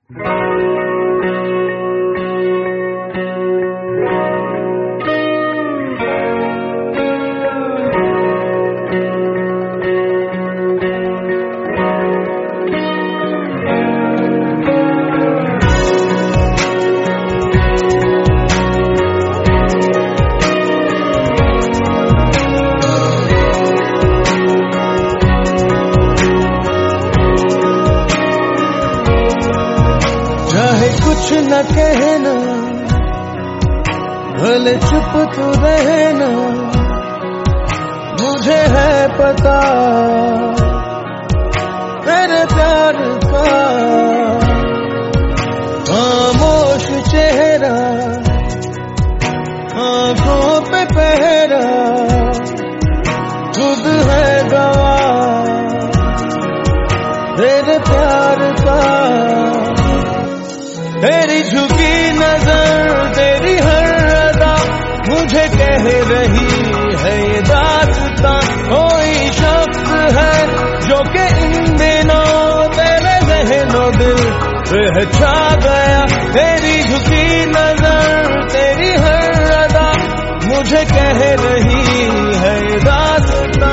चाहे कुछ न कहना, भले चुप तो रहना, मुझे है पता तेरे प्यार का। खामोश चेहरा, आंखों पे पहरा, खुद है गवाह तेरे प्यार का। तेरी झुकी नजर, तेरी हर अदा मुझे कह रही है ये दास्तां। कोई शख्स है जो कि इन दिनों तेरे ज़हनो दिल पे छा गया। तेरी झुकी नजर, तेरी हर अदा मुझे कह रही है ये दास्तां।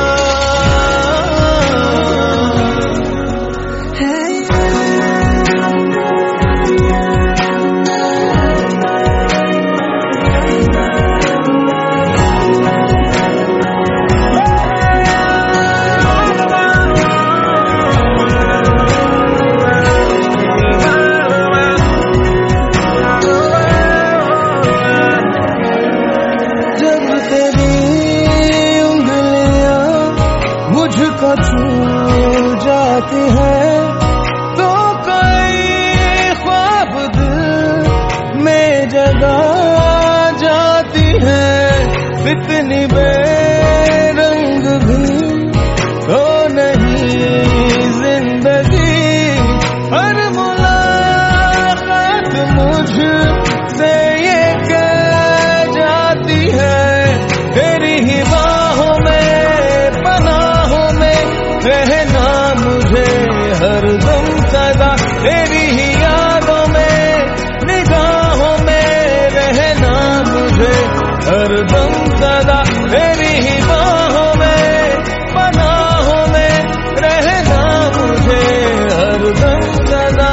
मुझको छू जाती है तो कई ख्वाब दिल में जगा जाती है। इतनी बेरंग भी तो नहीं जिंदगी, हर मुलाकात मुझसे ये कह जाती है। तेरी ही बाहों में रहना मुझे हर दम सदा, तेरी ही यादों में निगाहों में रहना मुझे हर दम सदा। तेरी ही बाहों में पनाहों में रहना मुझे हर दम सदा,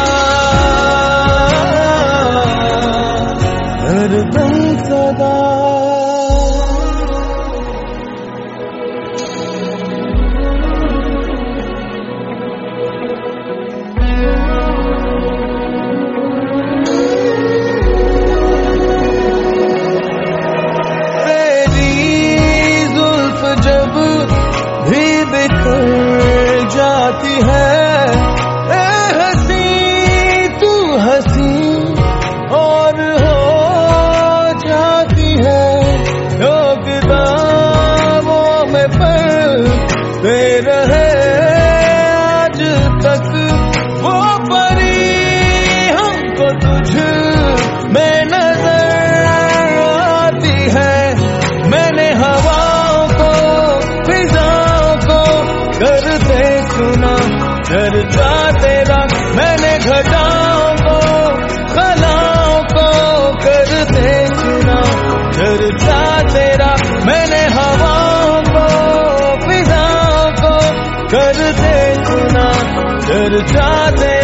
हर दम सदा। बिखर जाती है ए हंसी तू हंसी और हो जाती है। जो किताबों में पढ़ते रहे आज तक वो परी हमको तुझ में नजर आती है। मैंने हवाओं को फिजाओं को करते सुना चर्चा तेरा। मैंने घटाओं को कलाओं को करते सुना चर्चा तेरा। मैंने हवाओं को फिजाओं को करते सुना चर्चा तेरा।